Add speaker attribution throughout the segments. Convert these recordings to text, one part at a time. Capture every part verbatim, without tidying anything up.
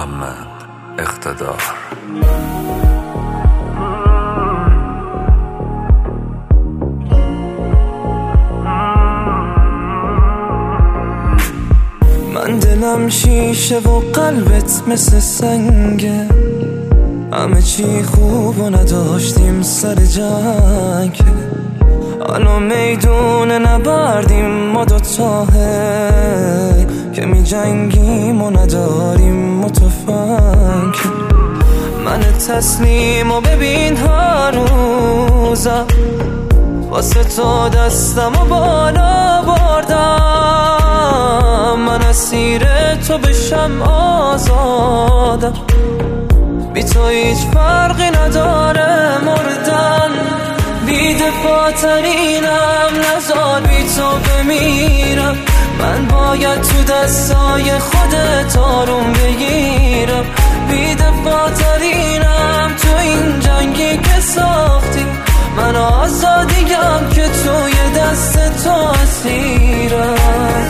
Speaker 1: محمد اقتدار.
Speaker 2: من دلم شیشه و قلبت مثل سنگه، همه چی خوب و نداشتیم سر جنگ، حالا میدون نبردیم ما دوتاه که می جنگیم و نداریم متفنگ. من تسلیم و ببین هر روزم واسه تو دستم و بالا بردم، من اسیر تو بشم آزادم، بی تو هیچ فرقی نداره مردن، بی دفاع ترینم نزار بی تو بمیرم، من باید تو دستای خودت آروم بگیرم، بی دفاع ترینم تو این جنگی که ساختی، من آزادیم که توی دست تو اسیرم.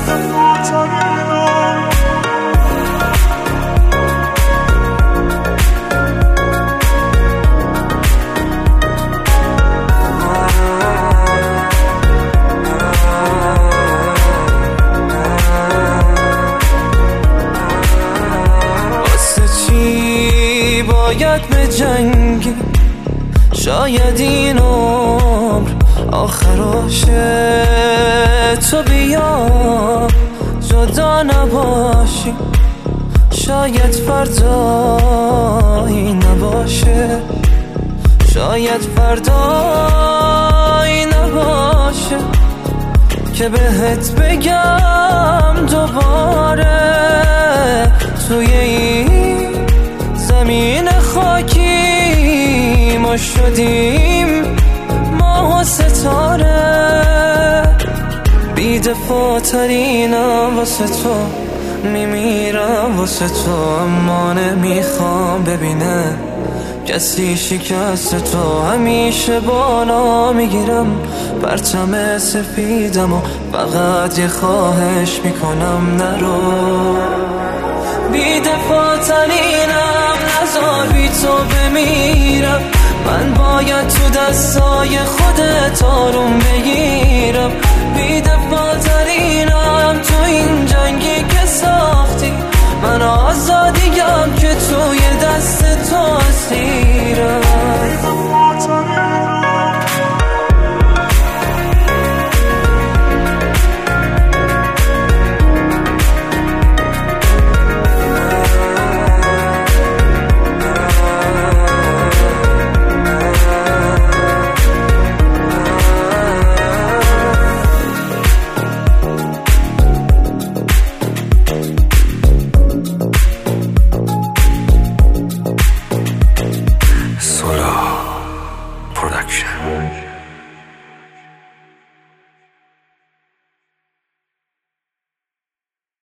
Speaker 2: باید به جنگی، شاید این عمر آخراشه، تو بیا جدا نباشی، شاید فردایی نباشه، شاید فردایی نباشه که بهت بگم دوباره توی این زمین خاکی ما شدیم ماه و ستاره، بی دفاع ترینم واسه تو میمیرم واسه تو، اما نمیخوام ببینه کسی شکست تو، همیشه بالا میگیرم پرچم سفیدم و فقط یه خواهش میکنم نرو، بی دفاع ترینم نزار بی تو بمیرم، من باید تو دستای خودت آروم بگیرم،